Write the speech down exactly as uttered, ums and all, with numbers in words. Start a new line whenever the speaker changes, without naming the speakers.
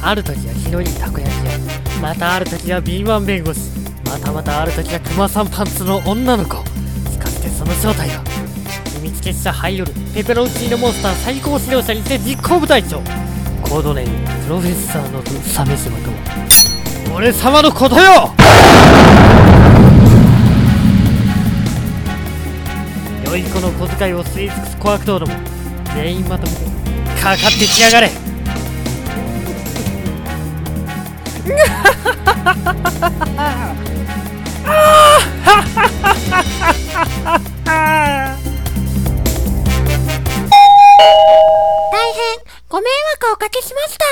ある時はひろりたこ焼き屋、またある時は敏腕弁護士、またまたある時はクマさんパンツの女の子。しかしてその正体は秘密結社ハイヨルペペロンチーノモンスター最高指導者にて実行部隊長、コードネームプロフェッサーの鮫島とは俺様のことよ。良い子の小遣いを吸い尽くす小悪党ども、全員まとめてかかってきやがれ。
大変ご迷惑をおかけしました。